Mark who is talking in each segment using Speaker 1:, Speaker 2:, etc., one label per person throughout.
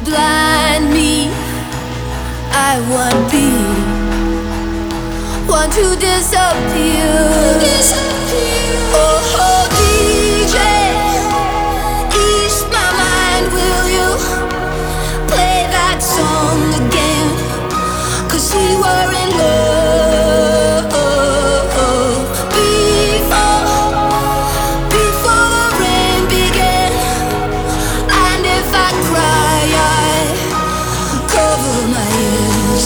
Speaker 1: blind me. I want be want to disappear. Oh, DJ, ease my mind, will you play that song again? 'Cause we were in love before the rain began. And if I cry, I cover my ears.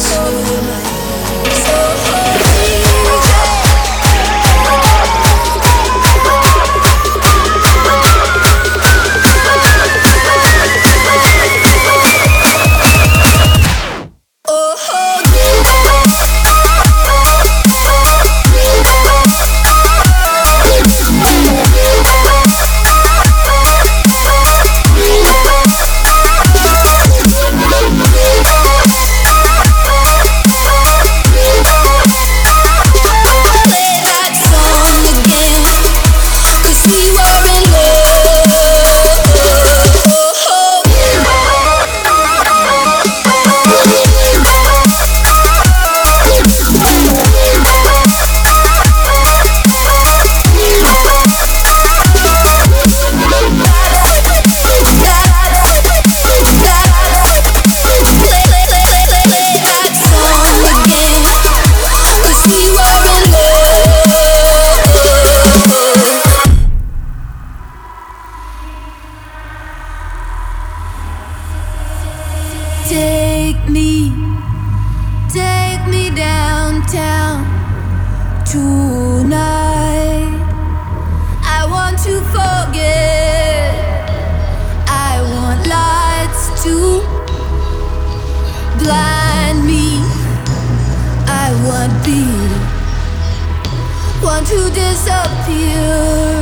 Speaker 1: Take me downtown tonight. I want to forget. I want lights to blind me. I want to disappear.